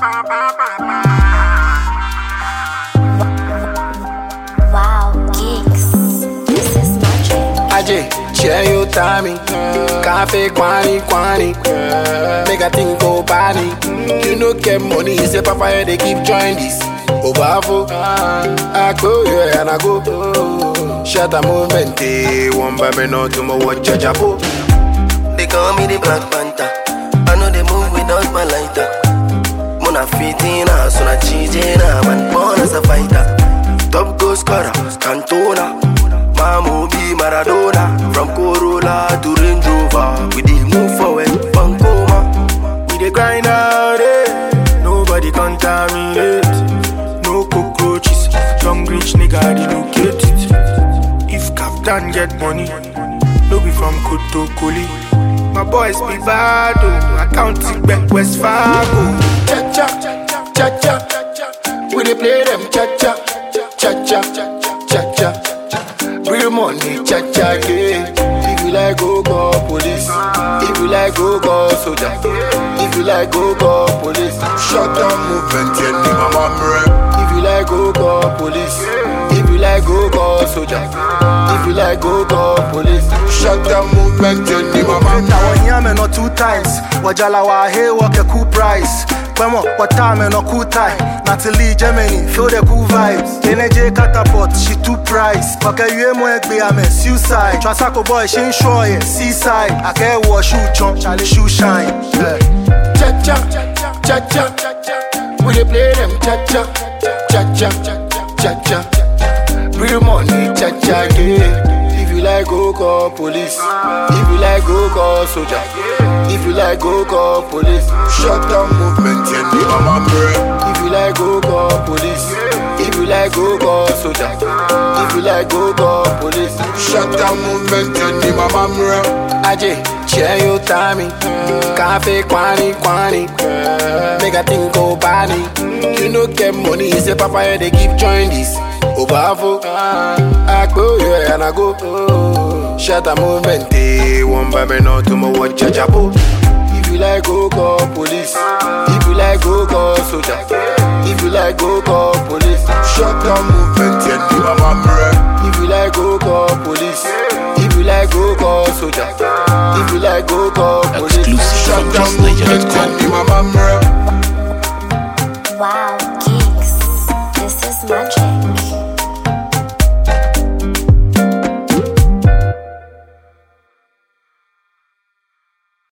Wow, geeks. This is magic. Aje, share your timing. Cafe, quani. Make a think go party. You no get money, say papa, they keep join this. Obafo, I go, yeah, and I go. Shut a movement, one by me, no tomorrow, watch a chapo. They call me the Black Panther. I know they move without my lighter. Mona fitina, so na cheesina, man born as a fighter. Top goal scorer, Cantona. Mamu be Maradona. From Corolla to Range Rover, we dey move forward, Pancoma. We dey grind out, nobody contaminate. No cockroaches, young rich nigga relocate it. If Captain get money, no be from Kotokoli. My boys be bad, I count it back West Fargo. Cha-cha, we dey play them cha-cha. Real money, cha-cha, yeah. If you like, go police. If you like, go soldier. If you like, go police. Shut down movement, yeah, ni mama mre. If you like, go police. If you like, go soldier. If you like, go police. Shut down movement, yeah, ni mama mre. Now when yame no 2 times, wajala wa hey walk a cool price. Kwemo, what time no cool time. Natalie Germany, feel the cool vibes. KNJ catapult, she 2 price. Pake you mo ekbe ame suicide. Trasako boy, she ain't sure yeah, seaside. I can't wash shoe chunk, Charlie shoe shine. Cha-cha, we dey play them cha-cha. Real money, cha-cha, yeah. If you like, go call police. If you like, go call soldier. If you like, go call police. Shut down movement, yeah, ni mama mre. If you like, go call police. If you like, go call soldier. If you like, go call police. Shut down movement, yeah, ni mama mre. Aje, share your timing. Cafe, quani. Make a think go party. You no get money, say papa, they keep join this. Obafo, I go, yeah, and I go. Shut a movement, one by me, no tomorrow, watch a chapo. If you like, go call police. If you like, go call soldier. If you like, go call police. Shut down movement, yeah, ni mama mre. If you like, go call police. If you like, go call soldier. If you like, go call police.